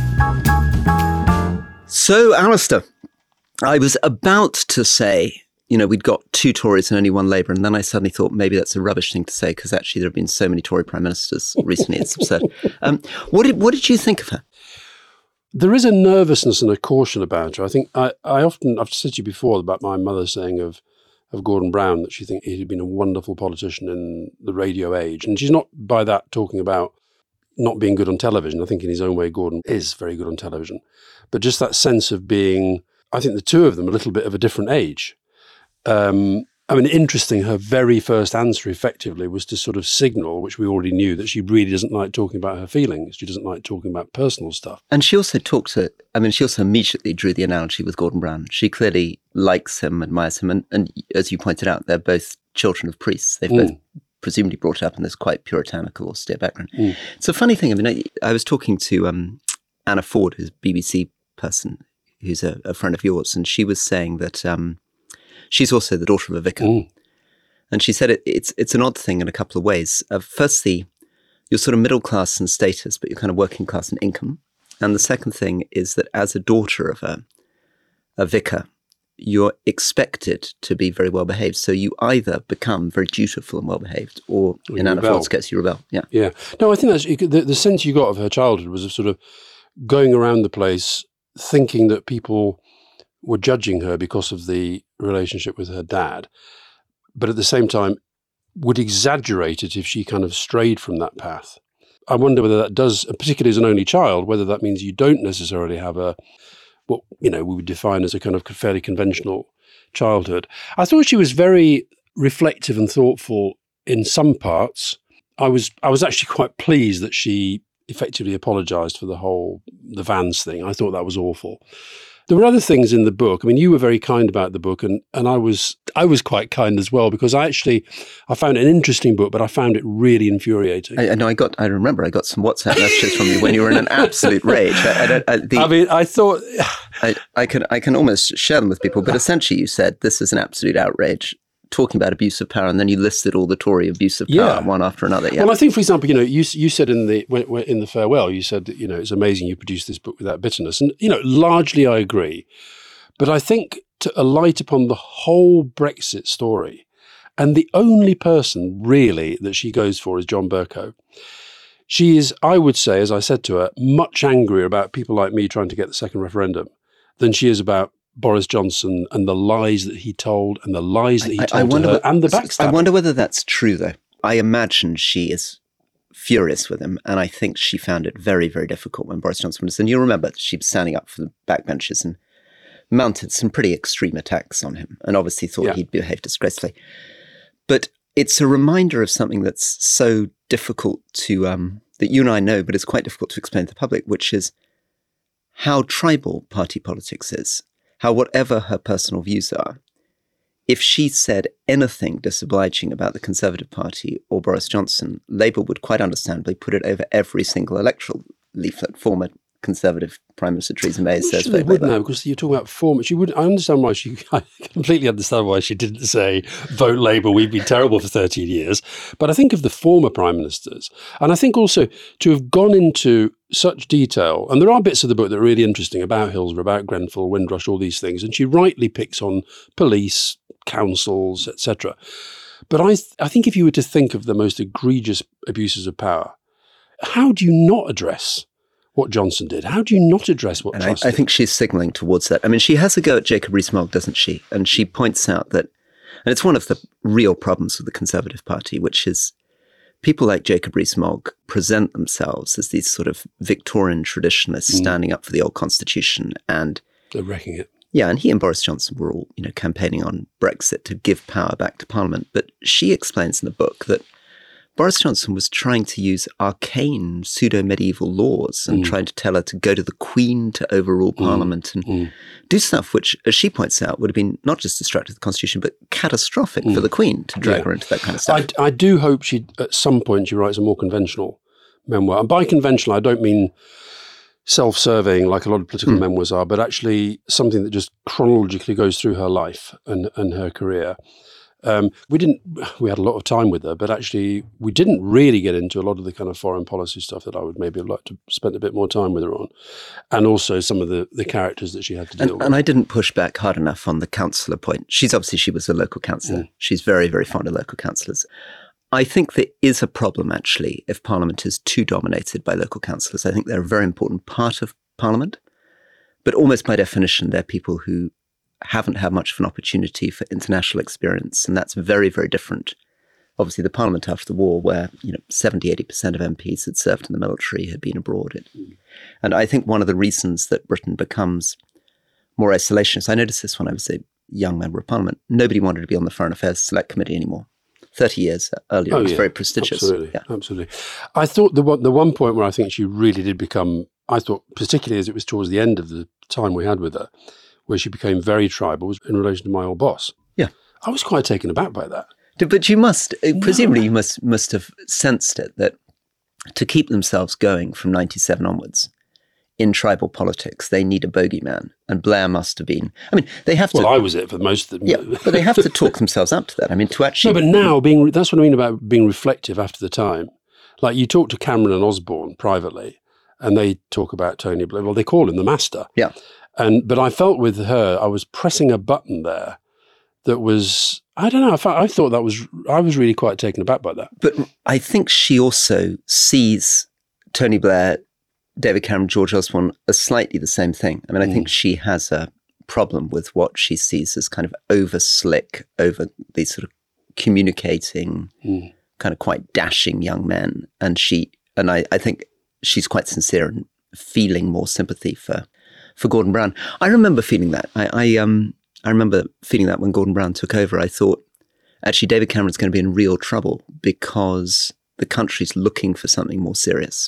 So, Alistair, I was about to say, we'd got 2 Tories and only 1 Labour. And then I suddenly thought maybe that's a rubbish thing to say because actually there have been so many Tory prime ministers recently. It's absurd. What did you think of her? There is a nervousness and a caution about her. I think I've said to you before about my mother saying of Gordon Brown that she thinks he had been a wonderful politician in the radio age. And she's not by that talking about not being good on television. I think in his own way, Gordon is very good on television. But just that sense of being, I think the two of them, a little bit of a different age. Interesting, her very first answer effectively was to sort of signal, which we already knew, that she really doesn't like talking about her feelings. She doesn't like talking about personal stuff. And she also she also immediately drew the analogy with Gordon Brown. She clearly likes him, admires him. And as you pointed out, they're both children of priests. They've both presumably brought up in this quite puritanical, austere background. It's a funny thing. I was talking to Anna Ford, who's a BBC person, who's a friend of yours, and she was saying that she's also the daughter of a vicar. And she said it's an odd thing in a couple of ways. Firstly, you're sort of middle class in status, but you're kind of working class in income. And the second thing is that as a daughter of a vicar, you're expected to be very well behaved. So you either become very dutiful and well behaved, or in Anna Ford's case, you rebel. Yeah. Yeah. No, I think that's the sense you got of her childhood was of sort of going around the place thinking that people were judging her because of the relationship with her dad, but at the same time would exaggerate it if she kind of strayed from that path. I wonder whether that does, particularly as an only child, whether that means you don't necessarily have what we would define as a kind of fairly conventional childhood. I thought she was very reflective and thoughtful in some parts. I was actually quite pleased that she effectively apologised for the Vans thing. I thought that was awful. There were other things in the book. You were very kind about the book, and I was quite kind as well, because I found it an interesting book, but I found it really infuriating. I remember I got some WhatsApp messages from you when you were in an absolute rage. I thought I can almost share them with people, but essentially you said this is an absolute outrage, talking about abuse of power, and then you listed all the Tory abuse of power one after another. Yeah. Well, I think, for example, you said in the farewell, you said that it's amazing you produced this book without bitterness, and largely I agree, but I think to alight upon the whole Brexit story, and the only person really that she goes for is John Bercow. She is, I would say, as I said to her, much angrier about people like me trying to get the second referendum than she is about Boris Johnson and the lies that he told and the lies that he told to her and the backstabbing. I wonder whether that's true, though. I imagine she is furious with him, and I think she found it very, very difficult when Boris Johnson was. And you'll remember she was standing up for the backbenchers and mounted some pretty extreme attacks on him, and obviously thought he'd behaved disgracefully. But it's a reminder of something that's so difficult to that you and I know, but it's quite difficult to explain to the public, which is how tribal party politics is. How whatever her personal views are, if she said anything disobliging about the Conservative Party or Boris Johnson, Labour would quite understandably put it over every single electoral leaflet. Former Conservative Prime Minister Theresa May says they would now, because you're talking about former. She would. I completely understand why she didn't say vote Labour. We've been terrible for 13 years. But I think of the former prime ministers, and I think also to have gone into such detail. And there are bits of the book that are really interesting about Hillsborough, about Grenfell, Windrush, all these things. And she rightly picks on police, councils, etc. But I think if you were to think of the most egregious abuses of power, how do you not address what Johnson did? How do you not address what Truss did? I think she's signalling towards that. She has a go at Jacob Rees-Mogg, doesn't she? And she points out that, and it's one of the real problems with the Conservative Party, which is people like Jacob Rees-Mogg present themselves as these sort of Victorian traditionalists standing up for the old constitution, and they're wrecking it. Yeah, and he and Boris Johnson were all, campaigning on Brexit to give power back to Parliament. But she explains in the book that Boris Johnson was trying to use arcane pseudo-medieval laws and trying to tell her to go to the Queen to overrule Parliament and do stuff which, as she points out, would have been not just destructive of the Constitution, but catastrophic for the Queen to drag her into that kind of stuff. I do hope at some point she writes a more conventional memoir. And by conventional, I don't mean self-serving like a lot of political memoirs are, but actually something that just chronologically goes through her life and her career. We had a lot of time with her, but actually we didn't really get into a lot of the kind of foreign policy stuff that I would maybe have liked to spend a bit more time with her on, and also some of the characters that she had to deal with. And I didn't push back hard enough on the councillor point. She was a local councillor. She's very, very fond of local councillors. I think there is a problem, actually, if Parliament is too dominated by local councillors. I think they're a very important part of Parliament, but almost by definition, they're people who haven't had much of an opportunity for international experience, and that's very, very different. Obviously, the Parliament after the war, where 70, 80% of MPs had served in the military, had been abroad. And I think one of the reasons that Britain becomes more isolationist, I noticed this when I was a young member of Parliament, nobody wanted to be on the Foreign Affairs Select Committee anymore. 30 years earlier, it was very prestigious. Absolutely. I thought the one point where I think she really did become, I thought particularly as it was towards the end of the time we had with her, where she became very tribal, was in relation to my old boss. Yeah. I was quite taken aback by that. But you must, presumably you must have sensed it, that to keep themselves going from 97 onwards in tribal politics, they need a bogeyman. And Blair must have been. I mean, they have to. Well, I was it for most of them. Yeah, but they have to talk themselves up to that. I mean, to actually. No, but now that's what I mean about being reflective after the time. Like you talk to Cameron and Osborne privately, and they talk about Tony Blair. Well, they call him the master. Yeah. But I felt with her, I was pressing a button there that was, I don't know, I thought I was really quite taken aback by that. But I think she also sees Tony Blair, David Cameron, George Osborne as slightly the same thing. I mean, I think she has a problem with what she sees as kind of over slick, over these sort of communicating, kind of quite dashing young men. And I think she's quite sincere in feeling more sympathy for Gordon Brown. I remember feeling that. I remember feeling that when Gordon Brown took over. I thought, actually, David Cameron's going to be in real trouble because the country's looking for something more serious.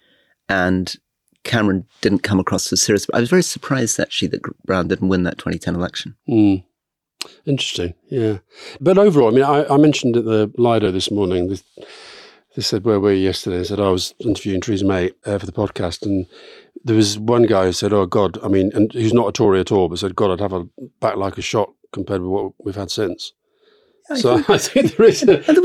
And Cameron didn't come across as serious. But I was very surprised, actually, that Brown didn't win that 2010 election. Interesting, yeah. But overall, I mean, I mentioned at the Lido this morning, they said, where were you yesterday? I said, I was interviewing Theresa May for the podcast, and there was one guy who said, oh, God, I mean, and who's not a Tory at all, but said, God, I'd have a back like a shot compared with what we've had since. I think there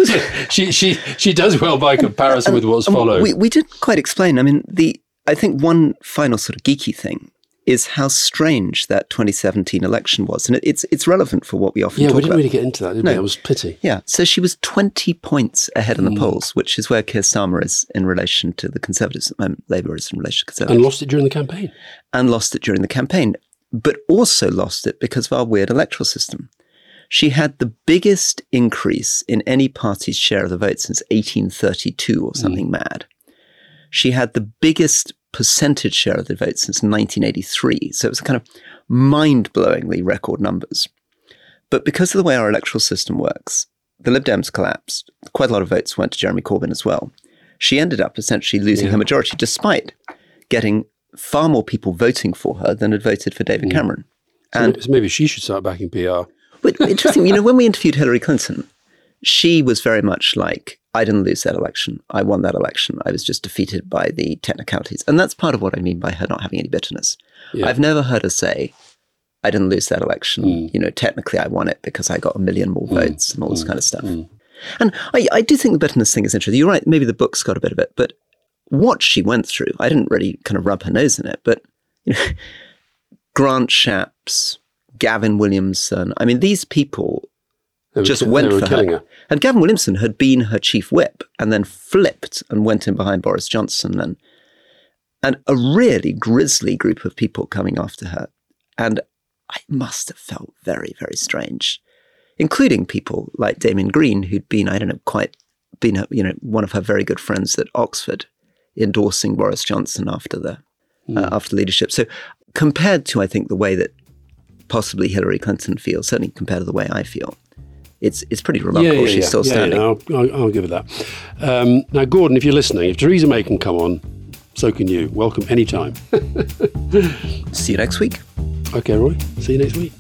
is she does well by comparison with what's followed. We did quite explain. I mean, I think one final sort of geeky thing is how strange that 2017 election was. And it's relevant for what we often talk about. Yeah, we didn't really get into that, did we? It was pity. Yeah, so she was 20 points ahead in the polls, which is where Keir Starmer is in relation to the Conservatives. Labour is in relation to Conservatives. And lost it during the campaign. But also lost it because of our weird electoral system. She had the biggest increase in any party's share of the vote since 1832 or something mad. She had the biggest percentage share of the vote since 1983. So it was kind of mind-blowingly record numbers. But because of the way our electoral system works, the Lib Dems collapsed. Quite a lot of votes went to Jeremy Corbyn as well. She ended up essentially losing her majority, despite getting far more people voting for her than had voted for David Cameron. So maybe she should start backing PR. But interesting, when we interviewed Hillary Clinton, she was very much like, I didn't lose that election. I won that election. I was just defeated by the technicalities. And that's part of what I mean by her not having any bitterness. Yeah. I've never heard her say, I didn't lose that election. Technically I won it because I got 1 million more votes and all this kind of stuff. And I do think the bitterness thing is interesting. You're right, maybe the book's got a bit of it, but what she went through, I didn't really kind of rub her nose in it, but Grant Shapps, Gavin Williamson, I mean, these people just went for her. And Gavin Williamson had been her chief whip and then flipped and went in behind Boris Johnson and a really grisly group of people coming after her. And I must have felt very, very strange, including people like Damien Green, who'd been, one of her very good friends at Oxford, endorsing Boris Johnson after leadership. So compared to, I think, the way that possibly Hillary Clinton feels, certainly compared to the way I feel, it's pretty remarkable. She's still standing. I'll give it that. Now, Gordon, if you're listening, if Theresa May can come on, so can you. Welcome anytime. See you next week. Okay, Roy. See you next week.